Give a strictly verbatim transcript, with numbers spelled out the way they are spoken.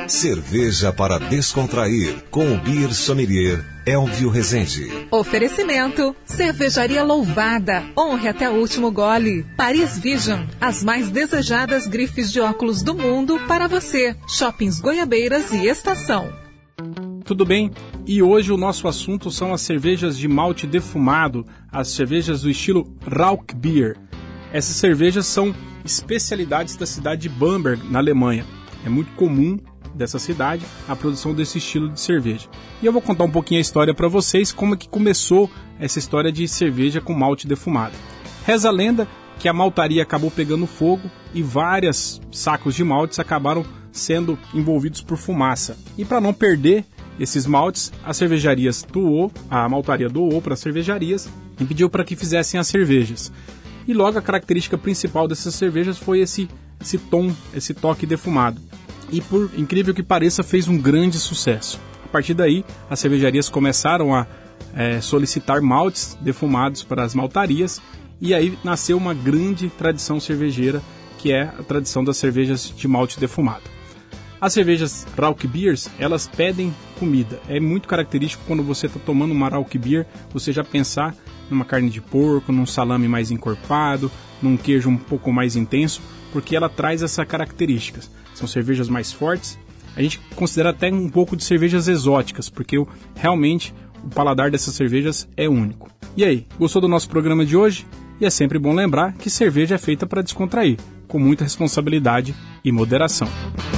Cerveja para descontrair, com o Beer Sommelier Elvio Rezende. Oferecimento: Cervejaria Louvada. Honre até o último gole. Paris Vision, as mais desejadas grifes de óculos do mundo para você. Shoppings Goiabeiras e Estação. Tudo bem? E hoje o nosso assunto são as cervejas de malte defumado, as cervejas do estilo Rauch Beer. Essas cervejas são especialidades da cidade de Bamberg, na Alemanha. É muito comum dessa cidade a produção desse estilo de cerveja. E eu vou contar um pouquinho a história para vocês, como é que começou essa história de cerveja com malte defumado. Reza a lenda que a maltaria acabou pegando fogo e vários sacos de maltes acabaram sendo envolvidos por fumaça. E para não perder esses maltes, as cervejarias doou, a maltaria doou para as cervejarias e pediu para que fizessem as cervejas. E logo a característica principal dessas cervejas foi esse, esse tom, esse toque defumado. E por incrível que pareça, fez um grande sucesso. A partir daí, as cervejarias começaram a é, solicitar maltes defumados para as maltarias, e aí nasceu uma grande tradição cervejeira, que é a tradição das cervejas de malte defumado. As cervejas Rauch Beers, elas pedem comida. É muito característico quando você está tomando uma Rauch Beer, você já pensar numa carne de porco, num salame mais encorpado, num queijo um pouco mais intenso, porque ela traz essas características. São cervejas mais fortes. A gente considera até um pouco de cervejas exóticas, porque realmente o paladar dessas cervejas é único. E aí, gostou do nosso programa de hoje? E é sempre bom lembrar que cerveja é feita para descontrair, com muita responsabilidade e moderação.